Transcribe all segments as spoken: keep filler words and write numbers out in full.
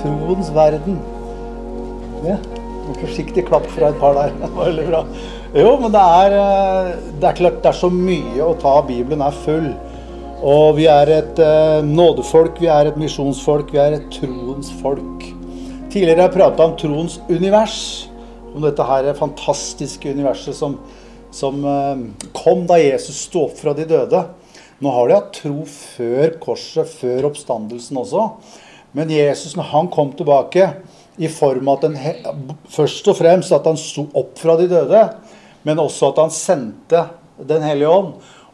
troens verden. Ja, en forsiktig klapp fra et par der. Det var veldig bra. Jo, men det er, det er klart, det er så mye å ta. Bibelen er full. Og vi er et eh, nådefolk, vi er et misjonsfolk, vi er et troens folk. Tidligere har jeg pratet om troens univers, om dette her fantastiske universet som, som eh, kom da Jesus stod opp fra de døde. Nå har de hatt tro før korset, før oppstandelsen også. Men Jesus, når han kom tilbake, i form av at han, først og fremst at han stod opp fra de døde, men også at han sendte den hellige ånd,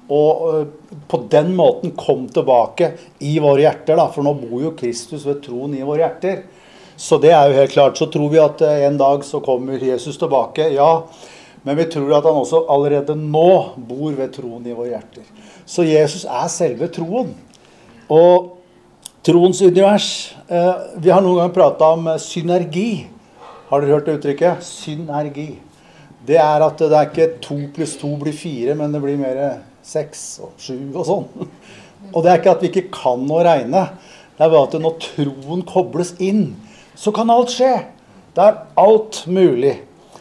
og på den måten kom tilbake i våre hjerter, da, for nå bor jo Kristus ved troen i våre hjerter. Så det er jo helt klart. Så tror vi at en dag så kommer Jesus tilbake, ja, men vi tror at han også allerede nå bor ved troen i våre hjerter. Så Jesus er selve troen. Og troens univers, eh, vi har noen gang pratet om synergi. Har dere hørt det uttrykket? Synergi. Det er at det er ikke to pluss to blir fire, men det blir mer seks og sju og sånn. Og det er ikke at vi ikke kan å regne. Det er bare at når troen kobles inn, så kan alt skje. Det er alt mulig.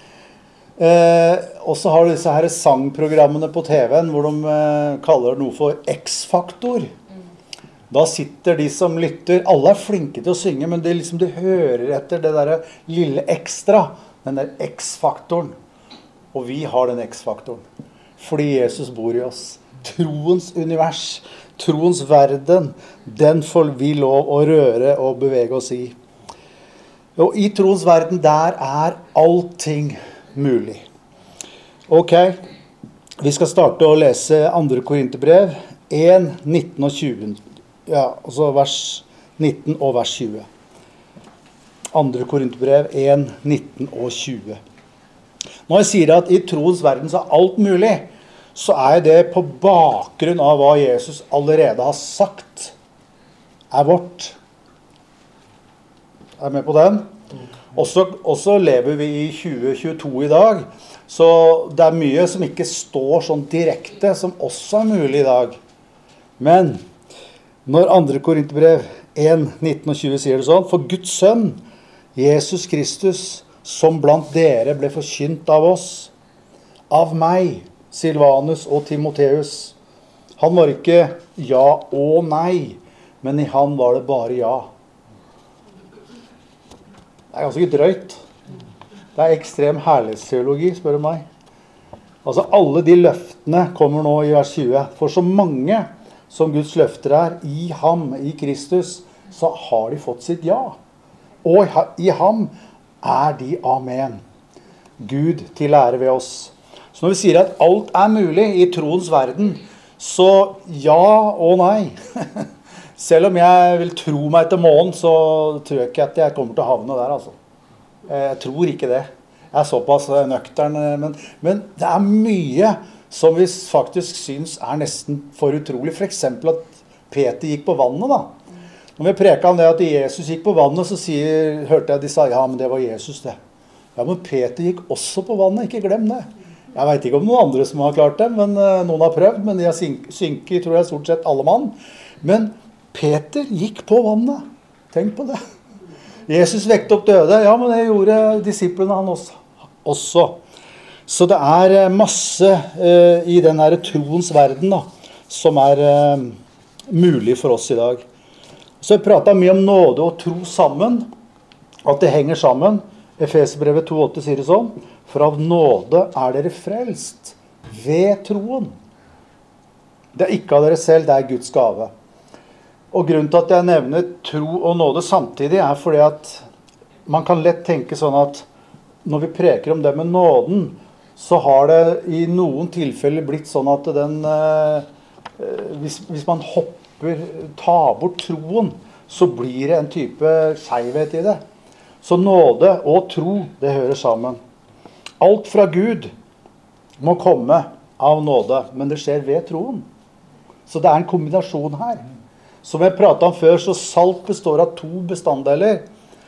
Eh, og så har du disse her sangprogrammene på T V-en, hvor de eh, kaller det noe for X-faktor. Da sitter de som lytter, alle er flinke til å synge, men det er liksom de hører etter det der lille ekstra, den der X-faktoren. Og vi har den X-faktoren, fordi Jesus bor i oss. Troens univers, troens verden, den får vi lov å røre og bevege oss i. Og i troens verden, der er allting mulig. Ok, vi skal starte å lese andre Korinterbrev, en, nitten og tjue. Ja, altså vers nitten og vers tjue. Andre Korinterbrev, en, nitten og tjue. Når jeg sier at i troens verden så er alt mulig, så er det på bakgrunn av hva Jesus allerede har sagt er vårt. Er du med på den? Også, også lever vi i tjue tjueto i dag, så det er mye som ikke står sånn direkte, som også er mulig i dag. Men når andre Korinterbrev en, nitten og tjue sier det sånn, for Guds sønn, Jesus Kristus, som blant dere ble forkynt av oss, av meg, Silvanus og Timotheus. Han var ikke ja og nei, men i han var det bare ja. Det er ganske drøyt. Det er ekstrem herlighetsteologi, spør du meg. Altså alle de løftene kommer nå i vers tjue. For så mange som Guds løfter er i ham, i Kristus, så har de fått sitt ja. Og i ham er de amen. Gud til ære ved oss. Så når vi sier at alt er mulig i troens verden, så ja og nei. Selv om jeg vil tro meg til månen, så tror jeg ikke at jeg kommer til å havne der, altså. Jeg tror ikke det. Jeg er såpass nøktern, men, men det er mye som vi faktisk synes er nesten for utrolig. For eksempel at Peter gikk på vannet, da. Når vi preker om det at Jesus gikk på vannet, så sier, hørte jeg de sa, ja, men det var Jesus det. Ja, men Peter gikk også på vannet, ikke glem det. Jeg vet ikke om noen andre som har klart det, men uh, noen har prøvd, men de har synket, tror jeg, stort sett alle mann. Men Peter gikk på vannet. Tenk på det. Jesus vekte opp døde. Ja, men det gjorde disiplene han også. også. Så det er uh, masse uh, i den her troens verden da, som er uh, mulig for oss i dag. Så jeg pratet mye om nåde og tro sammen, at det henger sammen. Efeserbrevet to åtte sier det sånn, for av nåde er dere frelst ved troen. Det er ikke av dere selv, det er Guds gave. Og grunnen til at jeg nevner tro og nåde samtidig er fordi at man kan lett tenke sånn at når vi preker om det med nåden, så har det i noen tilfeller blitt sånn at den, hvis, hvis man hopper, tar bort troen, så blir det en type skjevhet i det. Så nåde og tro, det hører sammen. Alt fra Gud må komme av nåde, men det skjer ved troen. Så det er en kombinasjon her. Som jeg pratet om før, så salt består av to bestanddeler.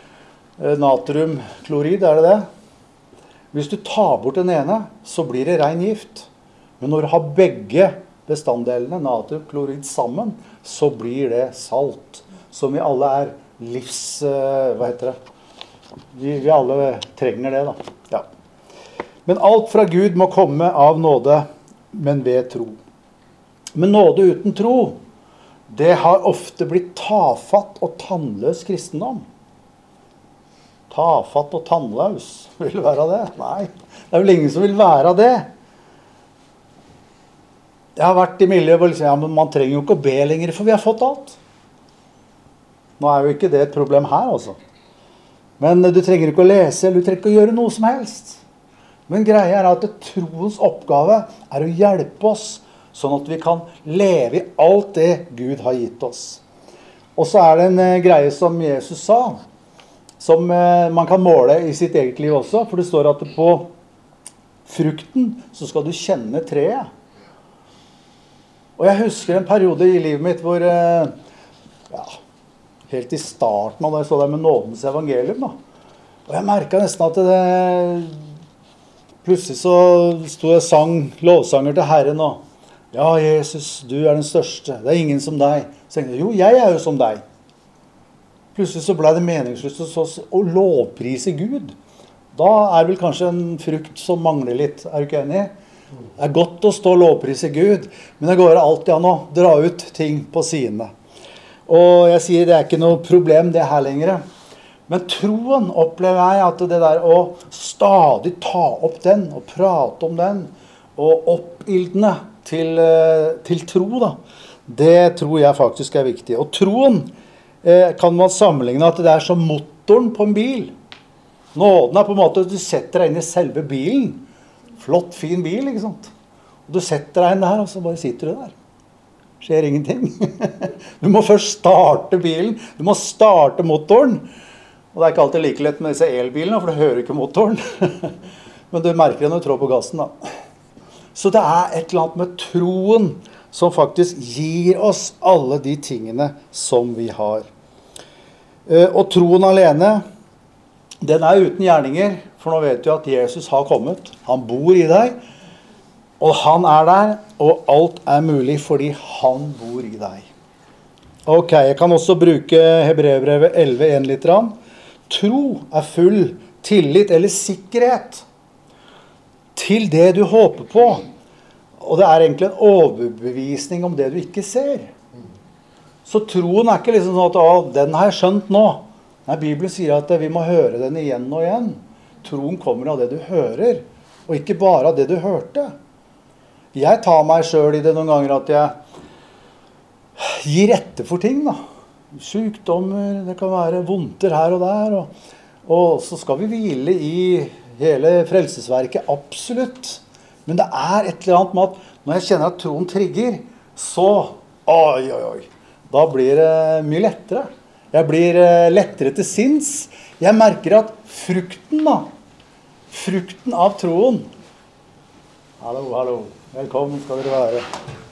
Natriumklorid, er det det? Hvis du tar bort den ene, så blir det ren gift. Men når du har begge bestanddelene, natriumklorid sammen, så blir det salt, som vi alle er livs... Uh, hva heter det? Vi, vi alle trenger det da. Ja. Men alt fra Gud må komme av nåde, men ved tro. Men nåde uten tro, det har ofte blitt tafatt og tannløs kristendom. Tafatt og tannløs, vil det være det? Nei, det er vel ingen som vil være det. Jeg har vært i miljøet hvor liksom, ja, men man trenger jo ikke å be lenger, for vi har fått alt. Nå er jo ikke det et problem her, altså. Men du trenger ikke å lese, eller du trenger ikke å gjøre noe som helst. Men greia er at troens oppgave er å hjelpe oss, sånn at vi kan leve i alt det Gud har gitt oss. Og så er det en uh, greie som Jesus sa, som uh, man kan måle i sitt eget liv også, for det står at på frukten så skal du kjenne treet. Og jeg husker en periode i livet mitt hvor, uh, ja, helt i starten av det jeg så der med nådens evangelium da. Og jeg merket nesten at det, plutselig så stod jeg sang lovsanger til Herren og ja, Jesus, du er den største. Det er ingen som deg. Så tenkte jeg, jo, jeg er jo som deg. Plutselig så ble det meningsløst å lovprise Gud. Da er vel kanskje en frukt som mangler litt. Er du ikke enig? Det er godt å stå og lovprise Gud, men det går alltid an å dra ut ting på sidene. Og jeg sier, det er ikke noe problem det her lenger. Men troen opplever jeg at det der å stadig ta opp den, og prate om den, og oppildne, Til, til tro da, det tror jeg faktisk er viktig. Og troen eh, kan man sammenligne at det er som motoren på en bil. Nåden er på en måte at du setter deg inn i selve bilen. Flott, fin bil, ikke sant? Og du setter deg inn der, og så bare sitter du der. Skjer ingenting. Du må først starte bilen, du må starte motoren. Og det er ikke alltid like lett med disse elbilene, for du hører ikke motoren. Men du merker det når du trår på gassen da. Så det er et eller annet med troen som faktisk gir oss alle de tingene som vi har. Og troen alene, den er uten gjerninger, for nå vet du at Jesus har kommet. Han bor i deg, og han er der, og alt er mulig fordi han bor i deg. Ok, jeg kan også bruke Hebreerbrevet elleve en litt. Tro er full tillit eller sikkerhet til det du håper på. Og det er egentlig en overbevisning om det du ikke ser. Så troen er ikke liksom sånn at, å, den har jeg skjønt nå. Nei, Bibelen sier at vi må høre den igjen og igjen. Troen kommer av det du hører, og ikke bare av det du hørte. Jeg tar meg selv i det noen ganger at jeg gir etter for ting da. Sykdommer, det kan være vondter her og der, og, og så skal vi hvile i hele frelsesverket, absolutt. Men det er et eller annet med at når jeg kjenner at troen trigger, så, oi, oi, oi, da blir det mye lettere. Jeg blir lettere til sinns. Jeg merker at frukten da, frukten av troen. Hallo, hallo, velkommen skal dere være.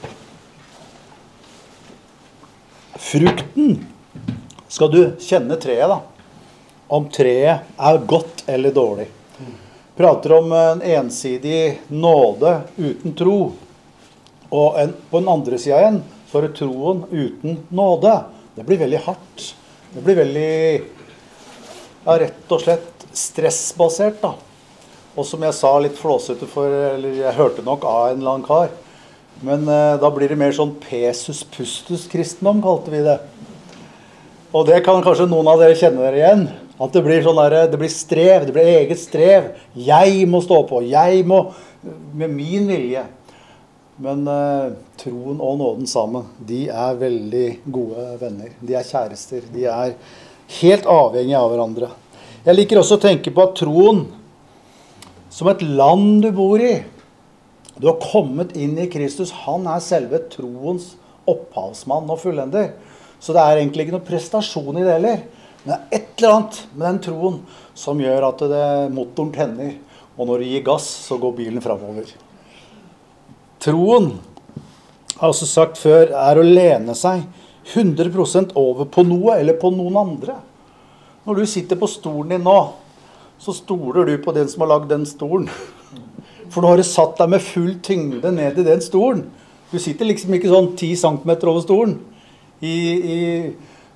Frukten skal du kjenne treet da, om treet er godt eller dårlig. Prater om en ensidig nåde uten tro, og en, på den andre siden igjen, så er det troen uten nåde. Det blir veldig hardt. Det blir veldig, ja, rett og slett stressbasert da. Og som jeg sa litt flåsete for, eller jeg hørte nok av en eller annen kar, men eh, da blir det mer sånn pesus pustus kristendom, kalte vi det. Og det kan kanskje noen av dere kjenne dere igjen. At det blir sånn der, det blir strev, det blir eget strev. Jeg må stå på, jeg må, med min vilje. Men eh, troen og nåden sammen, de er veldig gode venner. De er kjærester, de er helt avhengige av hverandre. Jeg liker også å tenke på at troen, som et land du bor i, du har kommet inn i Kristus, han er selve troens opphavsmann og fullender. Så det er egentlig ikke noe prestasjon i det heller. Men det er et eller annet med den troen som gjør at det, motoren tenner, og når du gir gass, så går bilen fremover. Troen, har også sagt før, er å lene seg hundre prosent over på noe eller på noen andre. Når du sitter på stolen din nå, så stoler du på den som har lagd den stolen. For du har satt deg med full tyngde ned i den stolen. Du sitter liksom ikke sånn ti centimeter over stolen. I, i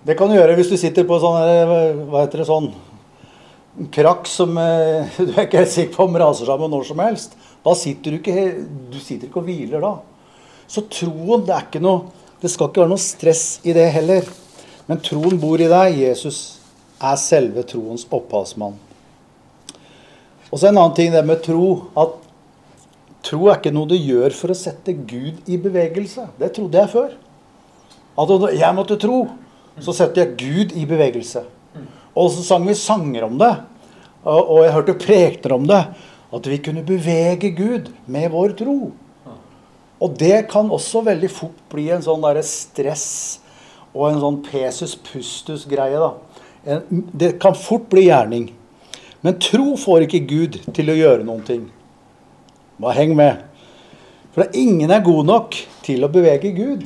Det kan du gjøre hvis du sitter på sånn, hva heter det, sånn krakk som du er ikke helt sikker på om raser sammen når som helst. Da sitter du ikke, du sitter ikke og hviler da. Så troen, det er ikke noe, det skal ikke være noe stress i det heller. Men troen bor i deg. Jesus er selve troens opphavsmann. Og så en annen ting det med tro, at tro er ikke noe du gjør for å sette Gud i bevegelse. Det trodde jeg før. At jeg måtte tro, så setter jeg Gud i bevegelse. Og så sang vi sanger om det, og jeg hørte prekner om det, at vi kunne bevege Gud med vår tro. Og det kan også veldig fort bli en sånn der stress, og en sånn pesus-pustus-greie da. Det kan fort bli gjerning. Men tro får ikke Gud til å gjøre noen ting. Bare heng med. For ingen er god nok til å bevege Gud.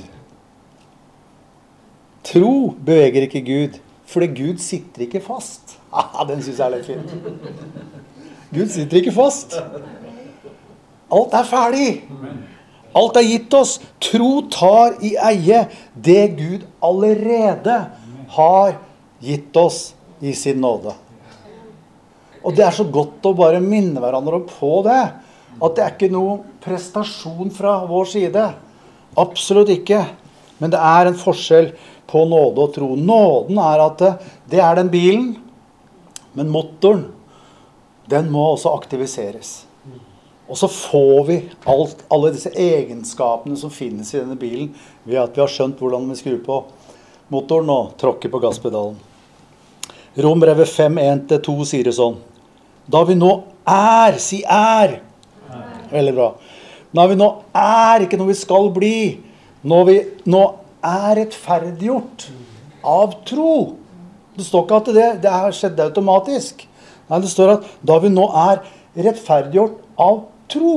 Tro beveger ikke Gud, fordi Gud sitter ikke fast. Ah, den synes jeg er litt fin. Gud sitter ikke fast. Alt er ferdig. Alt er gitt oss. Tro tar i eie det Gud allerede har gitt oss i sin nåde. Og det er så godt å bare minne hverandre på det. At det er ikke noe prestasjon fra vår side. Absolutt ikke. Men det er en forskjell på nåde og tro. Nåden er at det, det er den bilen, men motoren, den må også aktiviseres. Og så får vi alt, alle disse egenskapene som finnes i denne bilen, ved at vi har skjønt hvordan vi skrur på motoren og tråkker på gasspedalen. Rombrevet fem, en til to sier det sånn. Da vi nå er, si er. Veldig bra. Da vi nå er, ikke når vi skal bli. Når vi nå er rettferdiggjort av tro. Det står ikke at det, det har skjedd automatisk. Nei, det står at da vi nå er rettferdiggjort av tro.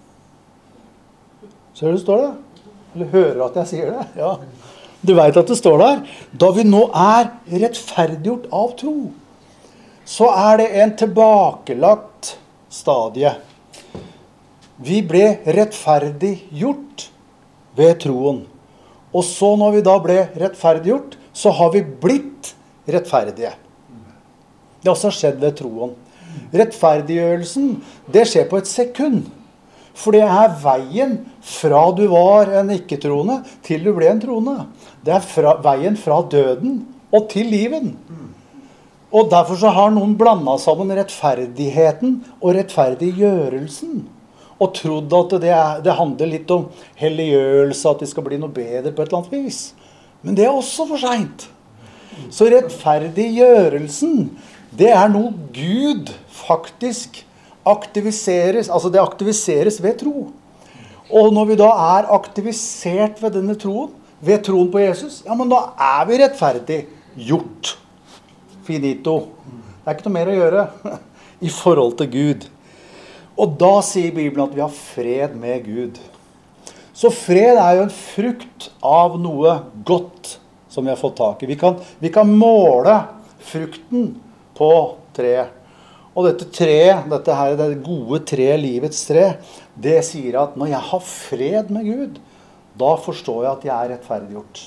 Ser du det står det? Eller hører at jeg sier det? Ja. Du vet at det står der. Da vi nå er rettferdiggjort av tro, så er det en tilbakelagt stadie. Vi ble rettferdiggjort ved troen. Og så når vi da ble rettferdiggjort, så har vi blitt rettferdige. Det har også skjedd ved troen. Rettferdiggjørelsen, det skjer på et sekund. For det er veien fra du var en ikke-troende til du ble en troende. Det er fra, veien fra døden og til liven. Og derfor så har noen blandet sammen rettferdigheten og rettferdiggjørelsen. Og trodd at det, er, det handler litt om helliggjørelse, at det skal bli noe bedre på et eller annet vis. Men det er også for sent. Så rettferdiggjørelsen, det er noe Gud faktisk aktiviseres, altså det aktiviseres ved tro. Og når vi da er aktivisert ved denne troen, ved troen på Jesus, ja, men da er vi rettferdig gjort. Finito. Det er ikke noe mer å gjøre i forhold til Gud. Og da sier Bibelen at vi har fred med Gud. Så fred er jo en frukt av noe godt som vi har fått tak i. Vi kan, vi kan måle frukten på treet. Og dette treet, dette her, det gode treet, livets tre, det sier at når jeg har fred med Gud, da forstår jeg at jeg er rettferdiggjort.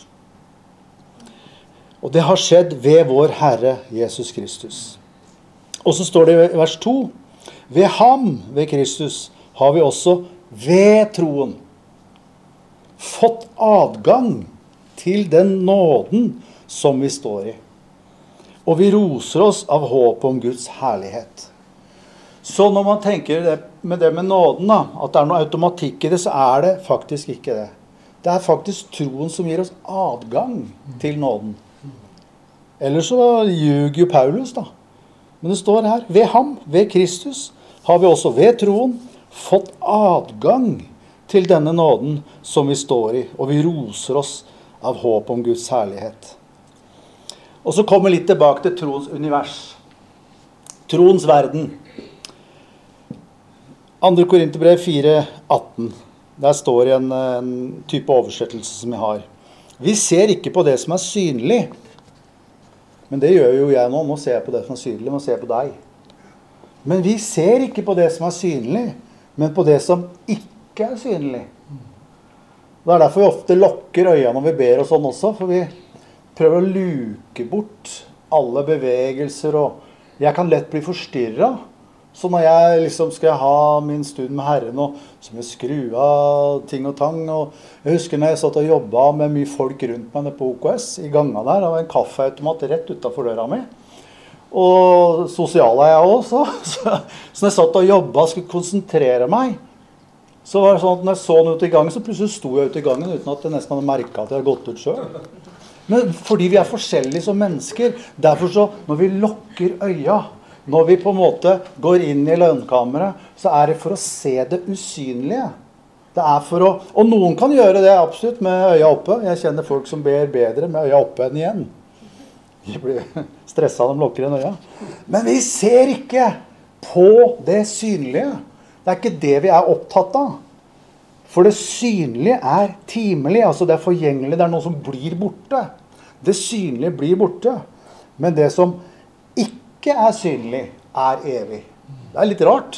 Og det har skjedd ved vår Herre Jesus Kristus. Og så står det i vers to, ved ham, ved Kristus, har vi også ved troen fått adgang til den nåden som vi står i. Og vi roser oss av håp om Guds herlighet. Så når man tenker det, med det med nåden, da, at det er noe automatikk i det, så er det faktisk ikke det. Det er faktisk troen som gir oss adgang til nåden. Ellers så ljuger jo Paulus da. Men det står her, ved ham, ved Kristus, har vi også ved troen fått adgang til denne nåden som vi står i. Og vi roser oss av håp om Guds herlighet. Og så kommer vi litt tilbake til troens univers. Troens verden. andre Korinterbrev fire, atten. Der står en, en type oversettelse som jeg har. Vi ser ikke på det som er synlig. Men det gjør jo jeg nå. Nå ser jeg på det som er synlig. Nå ser jeg på deg. Men vi ser ikke på det som er synlig, men på det som ikke er synlig. Det er derfor vi ofte lukker øynene når vi ber og sånn også, for vi prøver å luke bort alle bevegelser, og jeg kan lett bli forstyrret. Så når jeg liksom skal ha min stund med Herren, og så må jeg skru av ting og tang, og jeg husker når jeg satt og jobbet med mye folk rundt meg på O K S, i gangen der, og en kaffeautomat rett utenfor døra mi. Og sosial er jeg også, så, så når jeg satt og jobbet og skulle konsentrere meg, så var det sånn at når jeg så den ut i gangen, så plutselig sto jeg ut i gangen uten at jeg nesten hadde merket at jeg hadde gått ut selv. Men fordi vi er forskjellige som mennesker, derfor så, når vi lukker øya, når vi på en måte går inn i lønnkammeret, så er det for å se det usynlige. Det er for å, og noen kan gjøre det absolutt med øya oppe. Jeg kjenner folk som ber bedre med øya oppe enn igjen. De blir stresset når de lukker en øya. Men vi ser ikke på det synlige. Det er ikke det vi er opptatt av. For det synlige er timelig, altså det er forgjengelig, det er noe som blir borte. Det synlige blir borte. Men det som ikke ikke er synlig, er evig. Det er litt rart.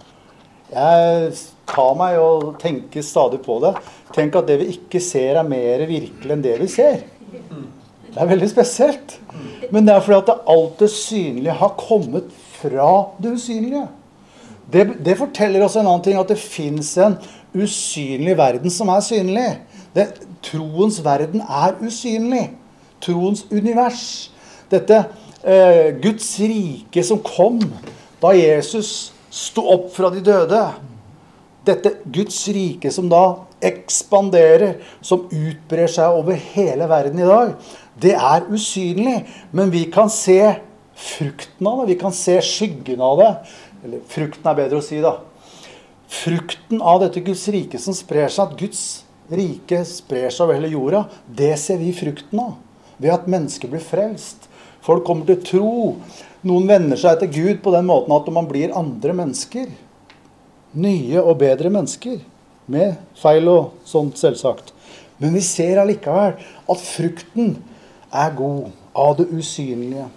Jeg tar meg og tenker stadig på det. Tenk at det vi ikke ser er mer virkelig enn det vi ser. Det er veldig spesielt. Men det er fordi at alt det synlige har kommet fra det usynlige. Det, det forteller oss en annen ting, at det finnes en usynlig verden som er synlig. Det, troens verden er usynlig. Troens univers. Dette Eh, Guds rike som kom da Jesus stod opp fra de døde. Dette Guds rike som da ekspanderer, som utbrer seg over hele verden i dag, det er usynlig, men vi kan se frukten av det, vi kan se skyggen av det, eller frukten er bedre å si da. Frukten av dette Guds rike som sprer seg, at Guds rike sprer seg over hele jorda, det ser vi frukten av, ved at mennesker blir frelst. Folk kommer til tro. Noen vender seg til Gud på den måten at man blir andre mennesker. Nye og bedre mennesker. Med feil og sånt selvsagt. Men vi ser allikevel at frukten er god av det usynlige.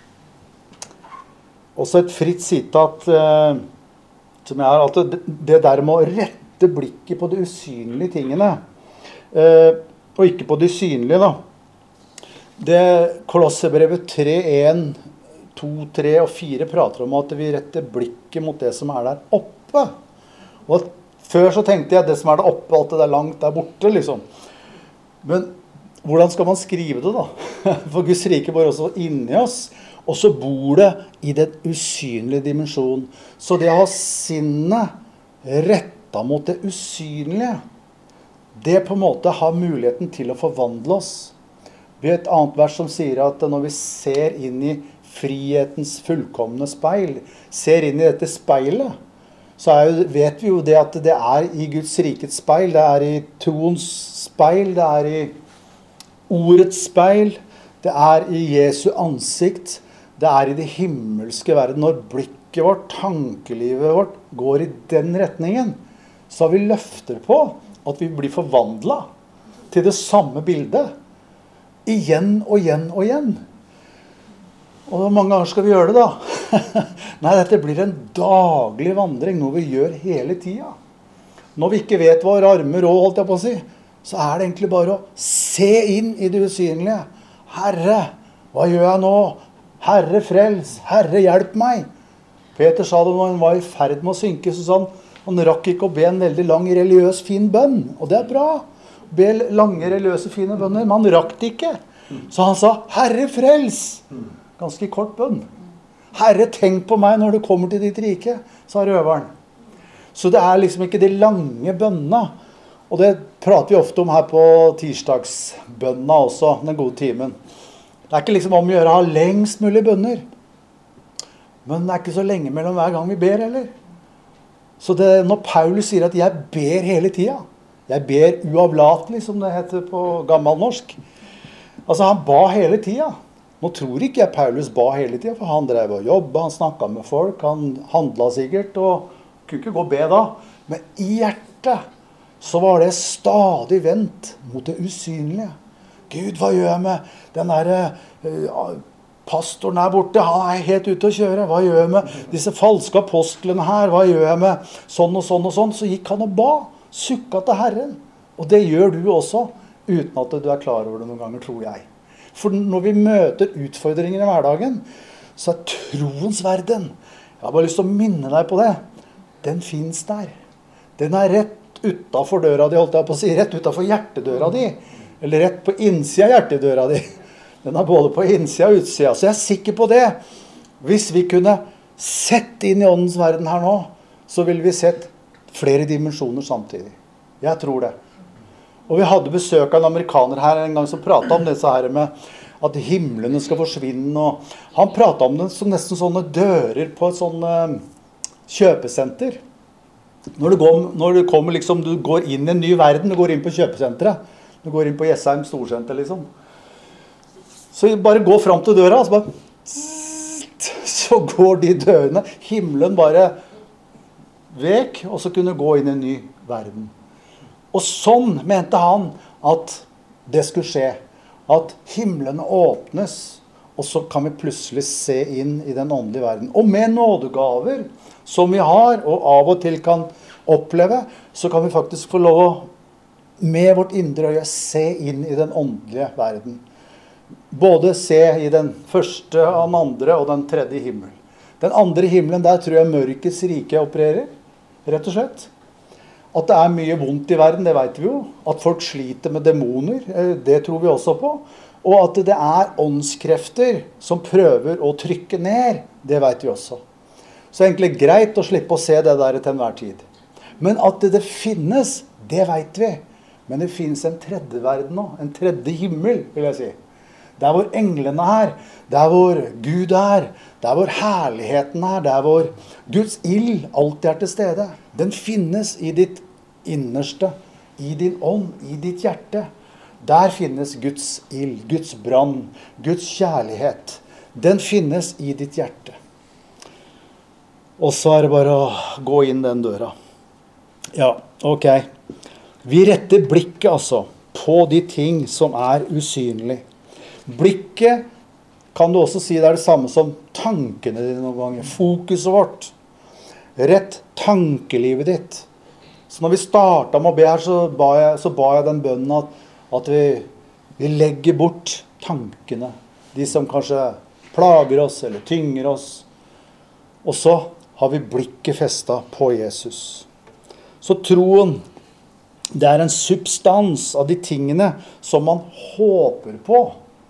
Også et fritt sitat eh, som er at det, det der med å rette blikket på de usynlige tingene, eh, og ikke på de synlige da. Det Kolossebrevet tre, en, to, tre og fire prater om at vi retter blikket mot det som er der oppe. Og før så tenkte jeg at det som er der oppe, alt det der langt der borte, liksom. Men hvordan skal man skrive det da? For Guds rike bor også inni oss, og så bor det i den usynlige dimensjonen. Så det å ha sinnet rettet mot det usynlige, det på en måte har muligheten til å forvandle oss. Vi har et annet vers som sier at når vi ser inn i frihetens fullkomne speil, ser inn i dette speilet, så er jo, vet vi jo det at det er i Guds rikets speil, det er i troens speil, det er i ordets speil, det er i Jesu ansikt, det er i det himmelske verden. Når blikket vårt, tankelivet vårt går i den retningen, så har vi løfter på at vi blir forvandlet til det samme bildet. Igjen og igjen og igjen. Og hvor mange ganger skal vi gjøre det da? Nei, dette blir en daglig vandring, noe vi gjør hele tiden. Når vi ikke vet hva armer og holdt jeg på å si, så er det egentlig bare å se inn i det usynlige. Herre, hva gjør jeg nå? Herre, frels. Herre, hjelp meg. Peter sa det når han var i ferd med å synke, så sa han, han rakk ikke å be en veldig lang, religiøs, fin bønn. Og det er bra. Be lange, religiøse, fine bønner, men han rakk det ikke. Så han sa, Herre frels! Ganske kort bønn. Herre, tenk på meg når du kommer til ditt rike, sa røveren. Så det er liksom ikke de lange bønnene. Og det prater vi ofte om her på tirsdagsbønnene også, den gode timen. Det er ikke liksom om å gjøre å ha lengst mulig bønner. Men det er ikke så lenge mellom hver gang vi ber heller. Så det, når Paulus sier at jeg ber hele tiden, jeg ber uavlatelig, som det heter på gammelnorsk. Altså, han ba hele tiden. Nå tror ikke jeg Paulus ba hele tiden, for han drev og jobbet, han snakket med folk, han handlet sikkert, og kunne ikke gå og be da. Men i hjertet, så var det stadig vendt mot det usynlige. Gud, hva gjør jeg med den der uh, pastoren her borte? Han er helt ute å kjøre. Hva gjør jeg med disse falske apostlene her? Hva gjør jeg med sånn og sånn og sånn? Så gikk han og ba. Sukka til Herren. Og det gjør du også, uten at du er klar over det noen ganger, tror jeg. For når vi møter utfordringer i hverdagen, så er troens verden, jeg har bare lyst til å minne deg på det, den finnes der. Den er rett utenfor døra di, holdt jeg på å si, rett utenfor hjertedøra di, eller rett på innsida av hjertedøra di. Den er både på innsida og utsida, så jeg er sikker på det. Hvis vi kunne sett inn i åndens verden her nå, så ville vi sett flere dimensjoner samtidig. Jeg tror det. Og vi hadde besøk av en amerikaner her en gang som pratet om disse her med at himlene skal forsvinne, og han pratet om det som nesten sånne dører på et sånn uh, kjøpesenter. Når du, går, når du kommer liksom, du går inn i en ny verden, du går inn på kjøpesenteret, du går inn på Jessheim Storsenter liksom. Så bare gå frem til døra, så bare, så går de dørene, himmelen bare vek, og så kunne gå inn i en ny verden. Og sånn mente han at det skulle skje. At himmelene åpnes, og så kan vi plutselig se inn i den åndelige verden. Og med nådegaver som vi har, og av og til kan oppleve, så kan vi faktisk få lov å med vårt indre øye se inn i den åndelige verden. Både se i den første, den andre og den tredje himmel. Den andre himmelen, der tror jeg mørkets rike opererer, rett og slett. At det er mye vondt i verden, det vet vi jo. At folk sliter med demoner, det tror vi også på. Og at det er åndskrefter som prøver å trykke ned, det vet vi også. Så det er egentlig greit å slippe å se det der til enhver tid. Men at det, det finnes, det vet vi. Men det finnes en tredje verden nå, en tredje himmel, vil jeg si. Der hvor englene er, der hvor Gud er, der hvor herligheten er, der hvor Guds ild alltid er til stede. Den finnes i ditt innerste, i din ånd, i ditt hjerte. Der finnes Guds ild, Guds brann, Guds kjærlighet. Den finnes i ditt hjerte. Og så er det bare å gå inn den døra. Ja, ok. Vi retter blikket altså på de ting som er usynlige. Blikket kan du også si det er det samme som tankene dine noen ganger. Fokuset vårt. Rett tankelivet ditt. Så når vi startet med å be her, så ba jeg, så ba jeg den bønnen at, at vi, vi legger bort tankene. De som kanskje plager oss eller tynger oss. Og så har vi blikket festet på Jesus. Så troen, det er en substans av de tingene som man håper på.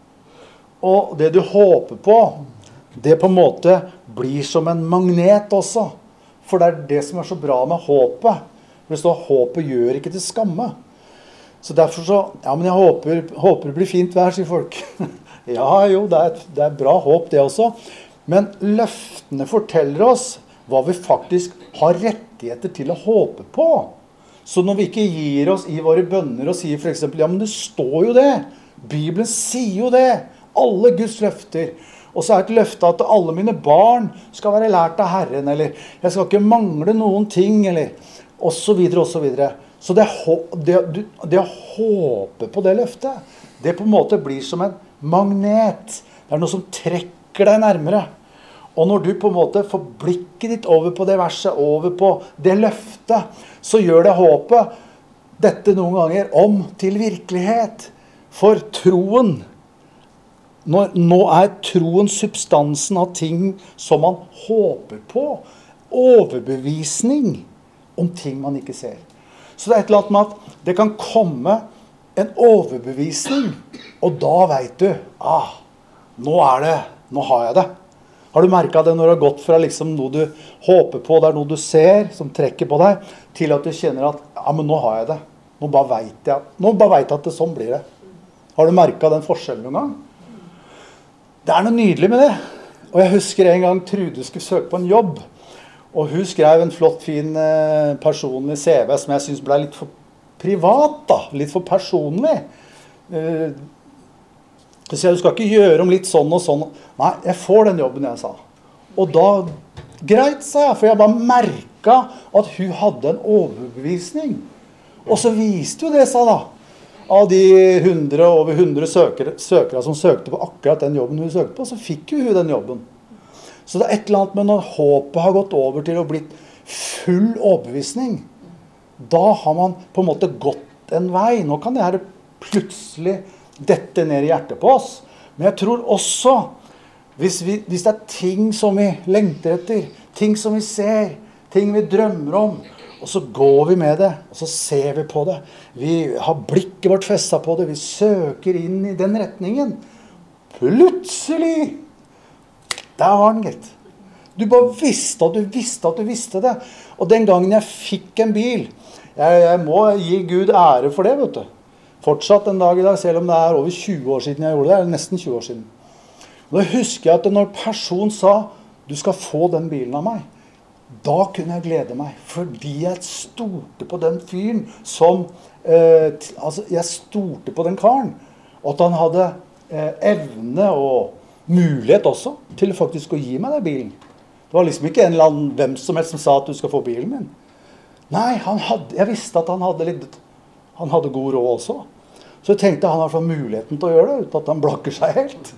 Og det du håper på, det på en måte blir som en magnet også. For det er det som er så bra med håpet. For det står, håpet gjør ikke til skamme. Så derfor så, ja, men jeg håper, håper det blir fint vær, sier folk. Ja, jo, det er, det er bra håp det også. Men løftene forteller oss hva vi faktisk har rettigheter til å håpe på. Så når vi ikke gir oss i våre bønner og sier for eksempel, ja, men det står jo det. Bibelen sier jo det. Alle Guds løfter. Og så er et løfte at alle mine barn skal være lært av Herren, eller jeg skal ikke mangle noen ting, eller og så videre, og så videre. Så det, det, det å håpe på det løftet, det på en måte blir som en magnet. Det er noe som trekker deg nærmere. Og når du på en måte får blikket ditt over på det verset, over på det løftet, så gjør det håpet dette noen ganger om til virkelighet. For troen, Nå, nå er troen substansen av ting som man håper på. Overbevisning om ting man ikke ser. Så det er et eller annet med at det kan komme en overbevisning, og da vet du, ah, nå er det, nå har jeg det. Har du merket det når du har gått fra liksom noe du håper på, det er noe du ser, som trekker på deg, til at du kjenner at, ja, men nå har jeg det. Nå bare vet jeg, nå bare vet jeg at det sånn blir det. Har du merket den forskjellen noen gang? Det er noe nydelig med det. Og jeg husker en gang Trude skulle søke på en jobb. Og hun skrev en flott, fin personlig C V som jeg synes ble litt for privat da. Litt for personlig. Så jeg, du skal ikke gjøre om litt sånn og sånn. Nei, jeg får den jobben, jeg sa. Og da, greit, sa jeg. For jeg bare merket at hun hadde en overbevisning. Og så viste jo det seg da. Av de hundre, over hundre søkere, søkere som søkte på akkurat den jobben hun søkte på, så fikk jo hun den jobben. Så det er et eller annet med når håpet har gått over til å bli full overbevisning, da har man på en måte gått en vei. Nå kan det her plutselig dette ned i hjertet på oss, Men jeg tror også, hvis, vi, hvis det er ting som vi lengter etter, ting som vi ser, ting vi drømmer om, og så går vi med det, og så ser vi på det. Vi har blikket vårt festet på det, vi søker inn i den retningen. Plutselig, der var den, gitt. Du bare visste at du visste at du visste det. Og den gangen jeg fikk en bil, jeg, jeg må gi Gud ære for det, vet du. Fortsatt en dag i dag, selv om det er over tjue år siden jeg gjorde det, eller nesten tjue år siden. Og da husker jeg at når person sa, du skal få den bilen av meg, da kunne jeg glede meg, fordi jeg stolte på den fyren som, eh, altså jeg stolte på den karen, og at han hadde eh, evne og mulighet også til faktisk å gi meg den bilen. Det var liksom ikke en eller annen hvem som helst som sa at du skal få bilen min. Nei, han hadde, jeg visste at han hadde litt, han hadde god råd også. Så jeg tenkte han har fått muligheten til å gjøre det, uten at han blakker seg helt.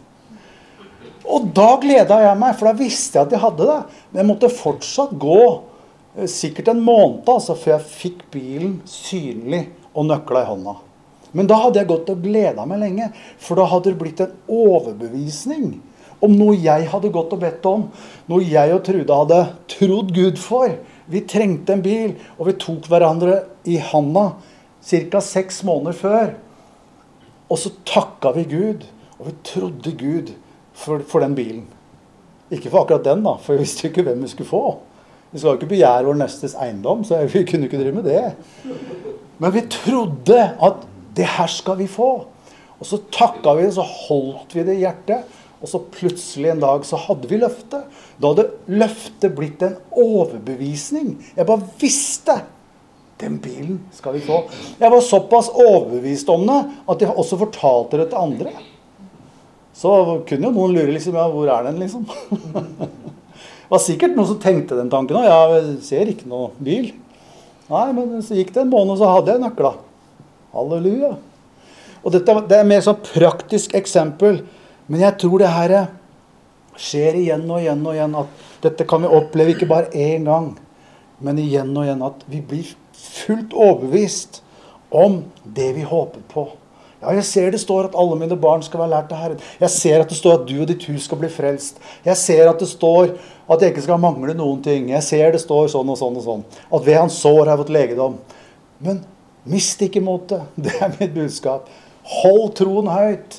Og da gledet jeg meg, for da visste jeg at jeg hadde det. Men jeg måtte fortsatt gå, eh, sikkert en måned, altså, før jeg fikk bilen synlig og nøkla i hånda. Men da hadde jeg gått og gledet meg lenge, for da hadde det blitt en overbevisning om noe jeg hadde gått og bedt om, noe jeg og Trude hadde trodd Gud for. Vi trengte en bil, og vi tok hverandre i handa cirka seks måneder før. Og så takket vi Gud, og vi trodde Gud for, for den bilen. Ikke for akkurat den da, for vi visste ikke hvem vi skulle få. Vi skulle ikke begjære vår nestes eiendom, så vi kunne ikke drive med det. Men vi trodde at det her skal vi få. Og så takket vi, så holdt vi det i hjertet, og så plutselig en dag så hadde vi løftet. Da hadde løftet blitt en overbevisning. Jeg bare visste, den bilen skal vi få. Jeg var såpass overbevist om det, at jeg også fortalte det til andre. Så kunne jo noen lure liksom, ja, hvor er den liksom? Det var sikkert noen som tenkte den tanken, ja, jeg ser ikke noe bil. Nei, men så gikk det en måned, og så hadde jeg nøkla. Halleluja. Og dette det er mer sånn praktisk eksempel, men jeg tror det her skjer igjen og igjen og igjen, at dette kan vi oppleve ikke bare en gang, men igjen og igjen at vi blir fullt overbevist om det vi håper på. Ja, jeg ser det står at alle mine barn skal være lært av Herren. Jeg ser at det står at du og ditt hus skal bli frelst. Jeg ser at det står at jeg ikke skal mangle noen ting. Jeg ser det står sånn og sånn og sånn. At ved hans sår har jeg fått legedom. Men mist ikke motet. Det er mitt budskap. Hold troen høyt.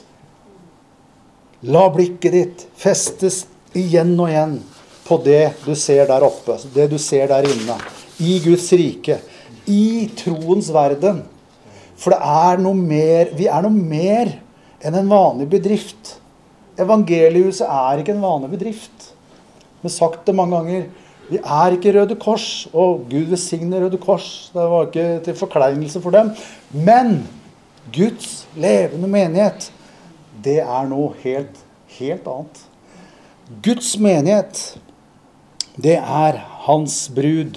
La blikket ditt festes igjen og igjen på det du ser der oppe, det du ser der inne, i Guds rike, i troens verden. For det er noe mer, vi er noe mer enn en vanlig bedrift. Evangelihuset er ikke en vanlig bedrift. Vi har sagt det mange ganger, vi er ikke Røde Kors, og Gud velsigne Røde Kors, det var ikke til forkleinelse for dem. Men Guds levende menighet, det er noe helt, helt annet. Guds menighet, det er hans brud.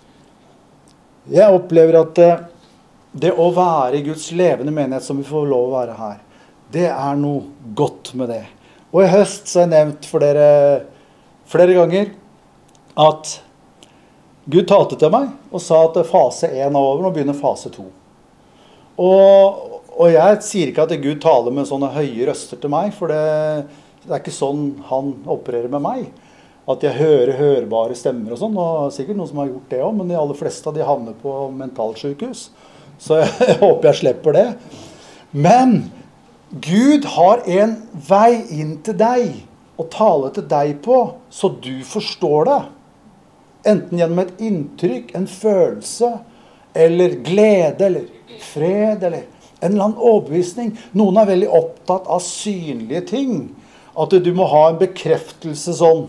Jeg opplever at det å være i Guds levende menighet som vi får lov å være her, det er noe godt med det. Og i høst så har jeg nevnt for dere flere ganger at Gud talte til meg og sa at fase én er over, nå begynner fase to. Og Og jeg sier ikke at Gud taler med sånne høye røster til meg, for det, det er ikke sånn han opererer med meg. At jeg hører hørbare stemmer og sånn, og sikkert noen som har gjort det også, men de aller fleste de havner på mentalsykehus. Så jeg, jeg håper jeg slipper det. Men Gud har en vei inn til deg, og tale til deg på, så du forstår det. Enten gjennom et inntrykk, en følelse, eller glede, eller fred, eller en eller annen overbevisning. Noen er veldig opptatt av synlige ting. At du må ha en bekreftelse sånn,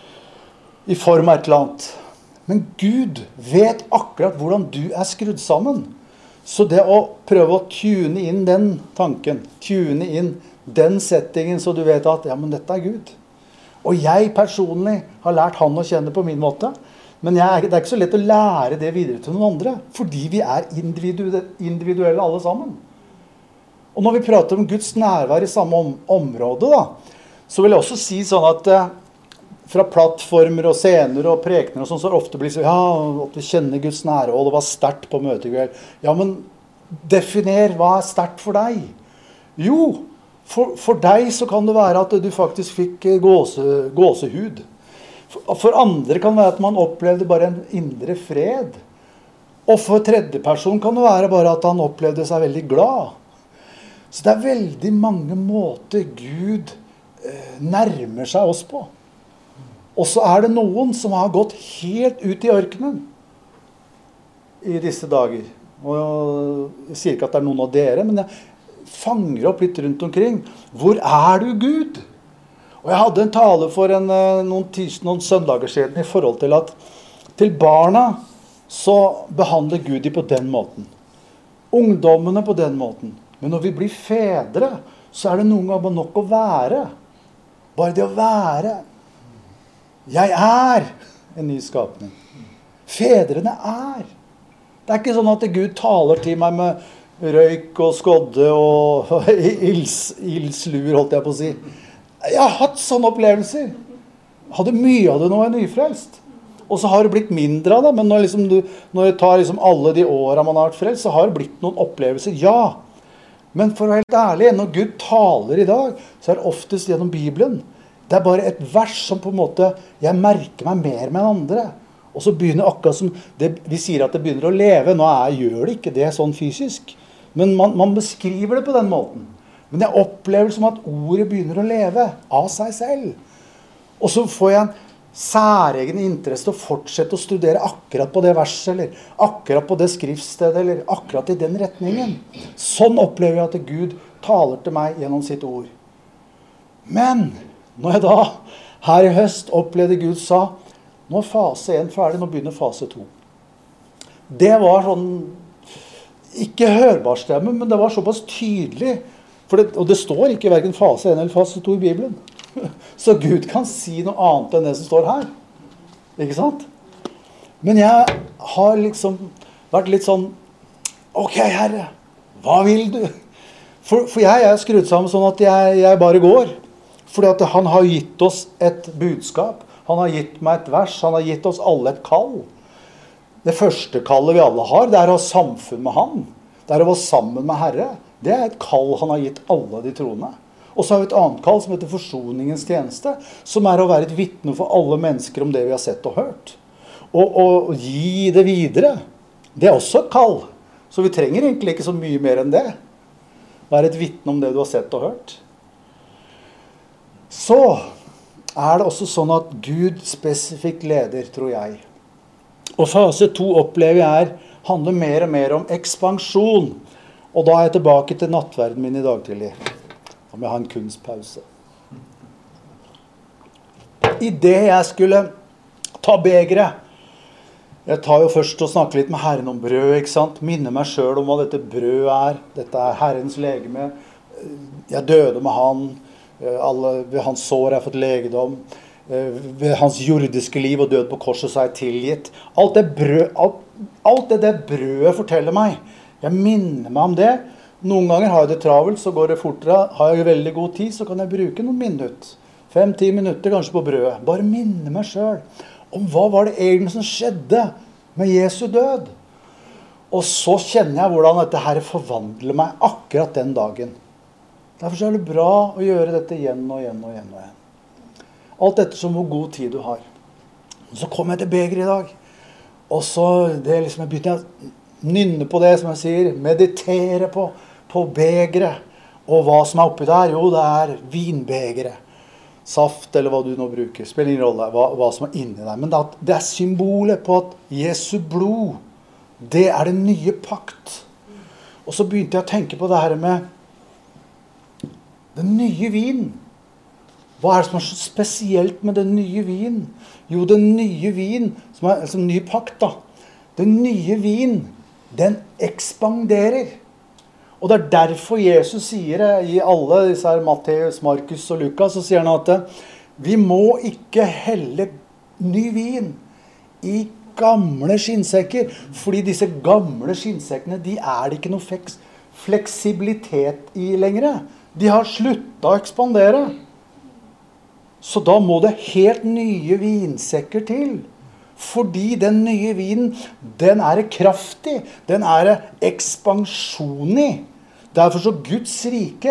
i form av et eller annet. Men Gud vet akkurat hvordan du er skrudd sammen. Så det å prøve å tune inn den tanken, tune inn den settingen, så du vet at, ja, men dette er Gud. Og jeg personlig har lært han å kjenne på min måte. Men jeg, det er ikke så lett å lære det videre til noen andre, fordi vi er individuelle alle sammen. Og når vi prater om Guds nærvær i samme om, område, da, så vil jeg også si sånn at eh, fra plattformer og scener og prekener og sånn, så er det ofte blir så, ja, at vi kjenner Guds nærvær, og det var sterkt på møtet i kveld. Ja, men definer hva er sterkt for deg? Jo, For, for deg så kan det være at du faktisk fikk gåse, gåsehud. For, for andre kan det være at man opplevde bare en indre fred. Og for tredje person kan det være bare at han opplevde seg veldig glad. Så det er veldig mange måter Gud eh, nærmer seg oss på. Og så er det noen som har gått helt ut i ørkenen i disse dager. Og jeg sier ikke at det er noen av dere, men jeg fanger opp litt rundt omkring. Hvor er du, Gud? Og jeg hadde en tale for en, noen, tids, noen søndager siden i forhold til at til barna så behandler Gud de på den måten. Ungdommene på den måten. Men når vi blir fedre, så er det noen ganger nok å være. Bare det å være. Jeg er en ny skapning. Fedrene er. Det er ikke sånn at Gud taler til meg med røyk og skodde og ilds, ildsluer, holdt jeg på å si. Jeg har hatt sånne opplevelser. Hadde mye av det når jeg er nyfrelst. Og så har det blitt mindre av det, men når, liksom du, når jeg tar liksom alle de årene man har vært frelst, så har det blitt noen opplevelser, ja. Men for å være helt ærlig, når Gud taler i dag, så er det oftest gjennom Bibelen. Det er bare et vers som på en måte, jeg merker meg mer med en andre. Og så begynner akkurat som, det, vi sier at det begynner å leve, nå er, gjør det ikke det sånn fysisk. Men man, man beskriver det på den måten. Men jeg opplever som at ordet begynner å leve av seg selv. Og så får jeg en særegen interesse til å fortsette å studere akkurat på det verset, eller akkurat på det skriftstedet, eller akkurat i den retningen. Sånn opplever jeg at Gud taler til meg gjennom sitt ord. Men når jeg da her i høst opplevde Gud sa, nå er fase én ferdig, nå begynner fase to. Det var sånn, ikke hørbar stemme, men det var såpass tydelig, for det, og det står ikke hverken fase én eller fase to i Bibelen. Så Gud kan si noe annet enn det som står her. Ikke sant? Men jeg har liksom vært litt sånn, ok Herre, hva vil du? For, for jeg er skrudd sammen sånn at jeg, jeg bare går. Fordi at han har gitt oss et budskap. Han har gitt meg et vers. Han har gitt oss alle et kall. Det første kallet vi alle har, det er å ha samfunn med han. Det er å være sammen med Herre. Det er et kall han har gitt alle de troende. Og så har vi et annet kall som heter forsoningens tjeneste, som er å være et vitne for alle mennesker om det vi har sett og hørt. Og, og gi det videre. Det er også et kall. Så vi trenger egentlig ikke så mye mer enn det. Være et vitne om det du har sett og hørt. Så er det også sånn at Gud spesifikt leder, tror jeg. Og fase to opplever jeg er, handler mer og mer om ekspansjon. Og da er jeg tilbake til nattverden min i dag tidlig. Om jeg har en kunstpause. I det jeg skulle ta begeret, jeg tar jo først og snakker litt med Herren om brød, ikke sant? Minner meg selv om hva dette brød er. Dette er Herrens legeme. Jeg døde med han. Alle, ved hans sår har jeg fått legedom. Ved hans jordiske liv og død på korset så er jeg tilgitt. Alt det, brød, alt, alt det der brødet forteller meg. Jeg minner meg om det. Noen ganger har jeg det travelt, så går det fortere. Har jeg veldig god tid, så kan jeg bruke noen minutter. Fem-ti minutter kanskje på brødet. Bare minne meg selv om hva var det egentlig som skjedde med Jesu død. Og så kjenner jeg hvordan dette her forvandler meg akkurat den dagen. Derfor er det bra å gjøre dette igjen og igjen og igjen og igjen. Alt dette som hvor god tid du har. Og så kom jeg til beger i dag. Og så det liksom, jeg begynte å nynne på det, som jeg sier. Meditere på, på begeret. Og hva som er oppi der? Jo, det er vinbegeret. Saft, eller hva du nå bruker. Spiller ingen rolle hva, hva som er inni der. Men det, det er symbolet på at Jesu blod, det er den nye pakt. Og så begynte jeg å tenke på det her med den nye vin. Hva er det som er så spesielt med den nye vin? Jo, den nye vin, som er altså ny pakt da. Den nye vin, den ekspanderer. Og det er derfor Jesus sier det i alle disse her, Matteus, Markus og Lukas, så sier han at vi må ikke helle ny vin i gamle skinnsekker, fordi disse gamle skinnsekkene, de er det ikke noe fleksibilitet i lenger. De har sluttet å ekspandere. Så da må det helt nye vinsekker til. Fordi den nye vinen, den er kraftig, den er ekspansjon i. Derfor så Guds rike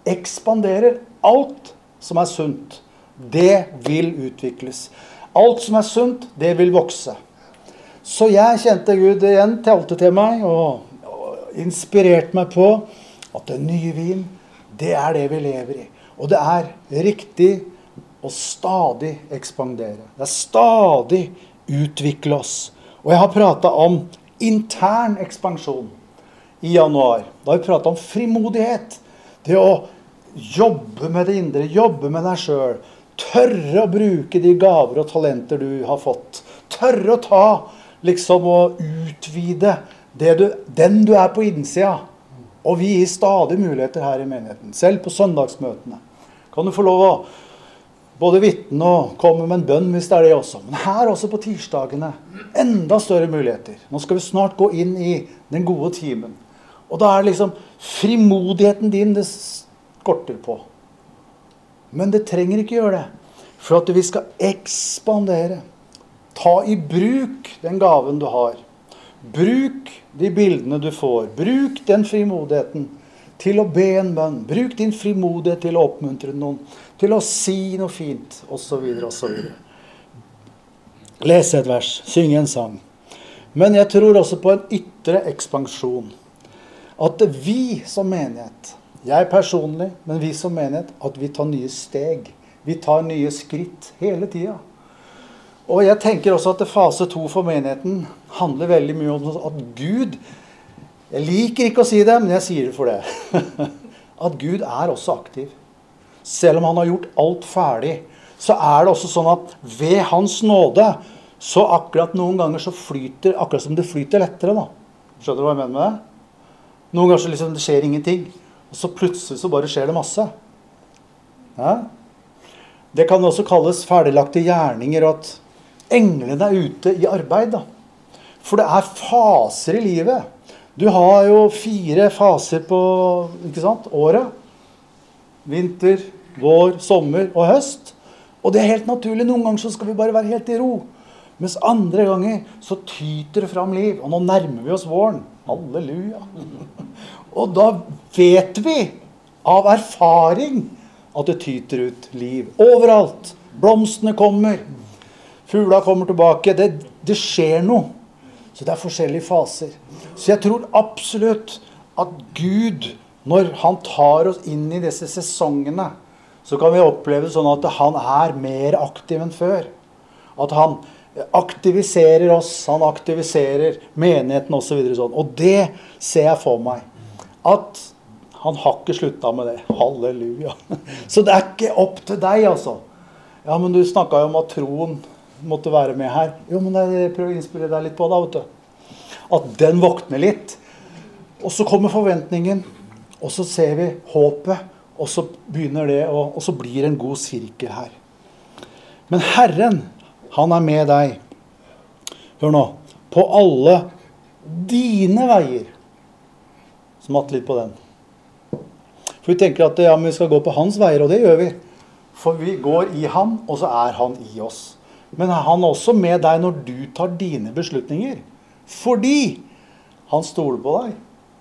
ekspanderer. Alt som er sunt, det vil utvikles. Alt som er sunt, det vil vokse. Så jeg kjente Gud igjen, talte til meg og, og inspirerte meg på at den nye vin, det er det vi lever i. Og det er riktig å stadig ekspandere. Det er stadig utvikle oss. Og jeg har pratet om intern ekspansjon i januar. Da har vi pratet om frimodighet. Det å jobbe med det indre, jobbe med deg selv. Tørre å bruke de gaver og talenter du har fått. Tørre å ta, liksom å utvide det du, den du er på innsida. Og vi gir stadig muligheter her i menigheten. Selv på søndagsmøtene. Kan du få lov å både vitne og komme med en bønn hvis det er det også. Men her også på tirsdagene, enda større muligheter. Nå skal vi snart gå inn i den gode timen. Og da er liksom frimodigheten din det skorter på. Men det trenger ikke gjøre det. For at vi skal ekspandere. Ta i bruk den gaven du har. Bruk de bildene du får. Bruk den frimodigheten til å be en bønn. Bruk din frimodighet til å oppmuntre noen. Til å si noe fint, og så videre, og så videre. Lese et vers, synge en sang. Men jeg tror også på en ytre ekspansjon. At vi som menighet, jeg personlig, men vi som menighet, at vi tar nye steg. Vi tar nye skritt hele tiden. Og jeg tenker også at fase to for menigheten handler veldig mye om at Gud, jeg liker ikke å si det, men jeg sier det for det, at Gud er også aktiv. Selv om han har gjort alt ferdig, så er det også sånn at ved hans nåde, så akkurat noen ganger så flyter, akkurat som det flyter lettere da. Skjønner du hva jeg mener med det? Noen ganger så liksom det skjer ingenting, og så plutselig så bare skjer det masse. Ja? Det kan også kalles ferdiglagte gjerninger, og at englene er ute i arbeid da. For det er faser i livet. Du har jo fire faser på, ikke sant, året. Vinter, vår, sommer og høst. Og det er helt naturlig. Noen ganger så skal vi bare være helt i ro. Mens andre ganger så tyter det fram liv. Og nå nærmer vi oss våren. Halleluja. Og da vet vi av erfaring at det tyter ut liv. Overalt. Blomstene kommer. Fugla kommer tilbake. Det, det skjer noe. Så det er forskjellige faser. Så jeg tror absolutt at Gud, når han tar oss inn i disse sesongene, så kan vi oppleve sånn at han er mer aktiv enn før. At han aktiviserer oss, han aktiviserer menigheten og så videre sånn. Og det ser jeg for meg. At han har ikke sluttet med det. Halleluja. Så det er ikke opp til deg altså. Ja, men du snakket jo om at troen måtte være med her. Jo, men jeg prøver å innspille deg litt på da, vet du. At den våkner litt. Og så kommer forventningen, og så ser vi håpet, og så begynner det, og, og så blir det en god sirkel her. Men Herren, han er med deg. Hør nå. På alle dine veier. Smatt litt på den. For vi tenker at ja, men vi skal gå på hans veier, og det gjør vi. For vi går i han, og så er han i oss. Men han er også med deg når du tar dine beslutninger. Fordi han stoler på deg.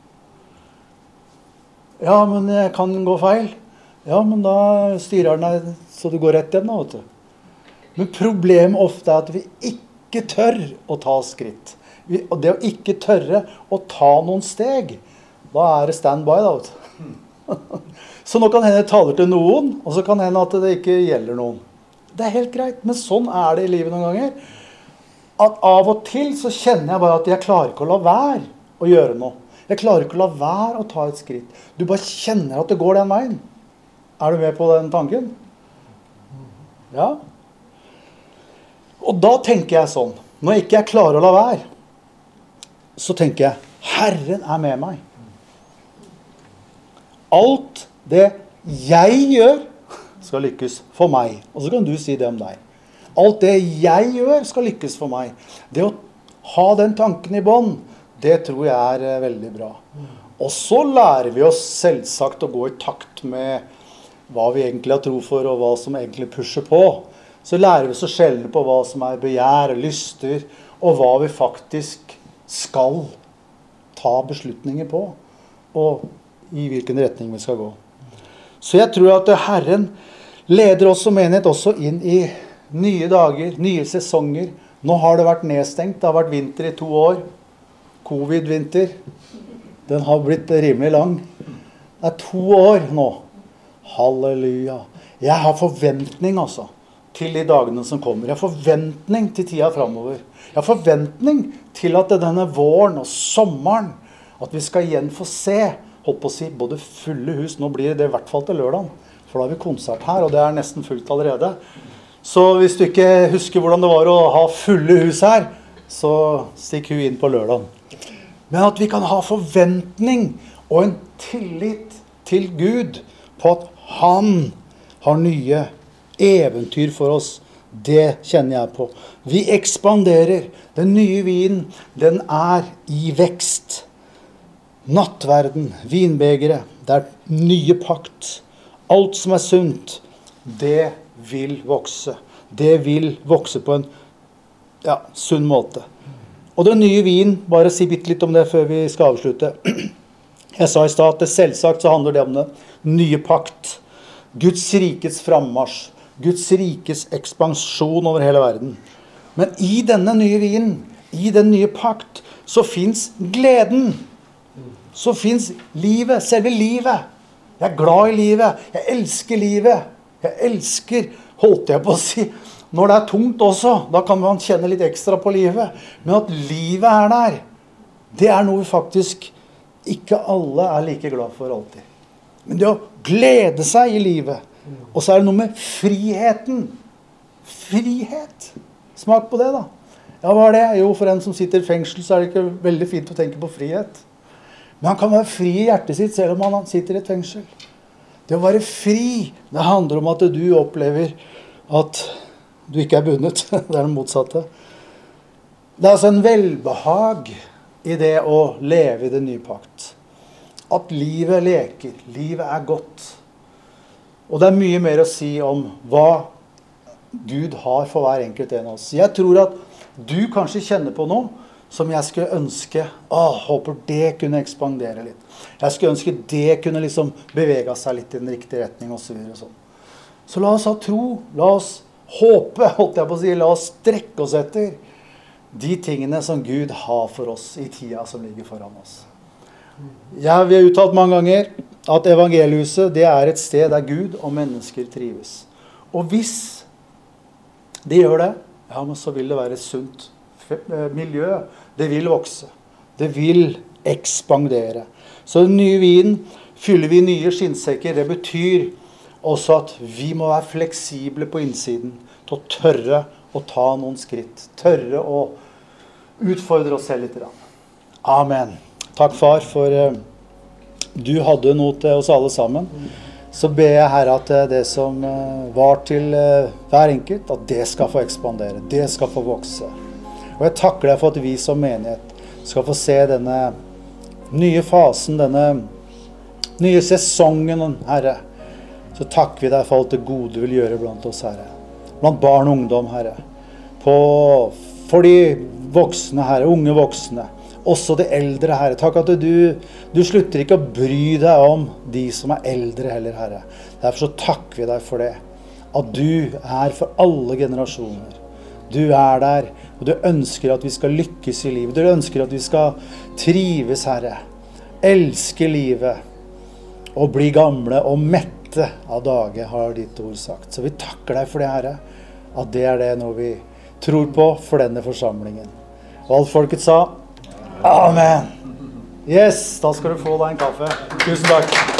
Ja, men jeg kan gå feil. Ja, men da styrer han deg så du går rett igjen da, vet du. Men problemet ofte er at vi ikke tør å ta skritt. Vi, og det å ikke tørre å ta noen steg, da er det stand-by da, vet du. Så nå kan hende taler til noen, og så kan hende at det ikke gjelder noen. Det er helt greit, men sånn er det i livet noen ganger. At av og til så kjenner jeg bare at jeg klarer ikke å la være å gjøre noe. Jeg klarer ikke å la være å ta et skritt. Du bare kjenner at det går den veien. Er du med på den tanken? Ja. Og da tenker jeg sånn, når ikke jeg klarer å la være, så tenker jeg, Herren er med meg. Alt det jeg gjør, skal lykkes for meg. Og så kan du si det om deg. Alt det jeg gjør skal lykkes for meg. Det å ha den tanken i bånd, det tror jeg er veldig bra. Og så lærer vi oss selvsagt å gå i takt med hva vi egentlig har tro for, og hva som egentlig pusher på. Så lærer vi oss å skjelle på hva som er begjær og lyster, og hva vi faktisk skal ta beslutninger på, og i hvilken retning vi skal gå. Så jeg tror at Herren leder oss som menighet også inn i nye dager, nye sesonger. Nå har det vært nedstengt, det har vært vinter i to år. Covid-vinter. Den har blitt rimelig lang. Det er to år nå. Halleluja. Jeg har forventning altså til de dagene som kommer. Jeg har forventning til tida fremover. Jeg har forventning til at denne våren og sommeren, at vi skal igjen få se, holdt på å si, både fulle hus. Nå blir det i hvert fall til lørdagen, for da har vi konsert her, og det er nesten fullt allerede. Så hvis du ikke husker hvordan det var å ha fulle hus her, så stikk hun inn på lørdagen. Men at vi kan ha forventning og en tillit til Gud på at han har nye eventyr for oss, det kjenner jeg på. Vi ekspanderer. Den nye vinen, den er i vekst. Nattverden, vinbegere, det er nye pakt. Alt som er sunt, det vil vokse. Det vil vokse på en ja, sunn måte. Og den nye vin, bare si bitte litt om det før vi skal avslutte. Jeg sa i stad at det selvsagt så handler det om det. Nye pakt. Guds rikets frammarsj. Guds rikes ekspansjon over hele verden. Men i denne nye vinen, i den nye pakt, så finnes gleden. Så finnes livet, selve livet. Jeg er glad i livet. Jeg elsker livet. Jeg elsker, holdt jeg på å si, når det er tungt også, da kan man kjenne litt ekstra på livet. Men at livet er der, det er noe faktisk ikke alle er like glad for alltid. Men det å glede seg i livet, og så er det noe med friheten. Frihet. Smak på det da. Ja, hva er det? Jo, for en som sitter i fengsel, så er det ikke veldig fint å tenke på frihet. Men han kan være fri i hjertet sitt, selv om han sitter i et fengsel. Det å være fri, det handler om at du opplever at du ikke er bundet. Det er det motsatte. Det er altså en velbehag i det å leve i den nye pakt. At livet leker, livet er godt. Og det er mye mer å si om hva Gud har for hver enkelt en av oss. Jeg tror at du kanskje kjenner på noe som jeg skulle ønske, åh, håper det kunne ekspandere litt. Jeg skulle ønske det kunne liksom bevege seg litt i den riktige retning og så videre og sånn. Så la oss ha tro, la oss håpe, holdt jeg på å si, la oss strekke oss etter de tingene som Gud har for oss i tida som ligger foran oss. Ja, vi har uttalt mange ganger at evangelihuset, det er et sted der Gud og mennesker trives. Og hvis de gjør det, ja, men så vil det være et sunt miljø. Det vil vokse. Det vil ekspandere. Så den nye vinen fyller vi nye skinnsekker. Det betyr også at vi må være fleksible på innsiden til å tørre å ta noen skritt. Tørre å utfordre oss selv litt. Amen. Takk, far, for uh, du hadde noe til oss alle sammen. Så ber jeg, Herre, at det som uh, var til uh, hver enkelt, at det skal få ekspandere. Det skal få vokse. Og jeg takker deg for at vi som menighet skal få se denne nye fasen, denne nye sesongen, Herre. Så takker vi deg for alt det gode du vil gjøre blant oss, Herre. Blant barn og ungdom, Herre. På, for de voksne, Herre, unge voksne. Også de eldre, Herre. Takk at du, du slutter ikke å bry deg om de som er eldre heller, Herre. Derfor så takker vi deg for det. At du er for alle generasjoner. Du er der, og du ønsker at vi skal lykkes i livet. Du ønsker at vi skal trives, Herre. Elske livet. Og bli gamle og mette av dage, har ditt ord sagt. Så vi takker deg for det, Herre. At det er det noe vi tror på for denne forsamlingen. Og alt folket sa, Amen. Yes, da skal du få deg en kaffe. Tusen takk.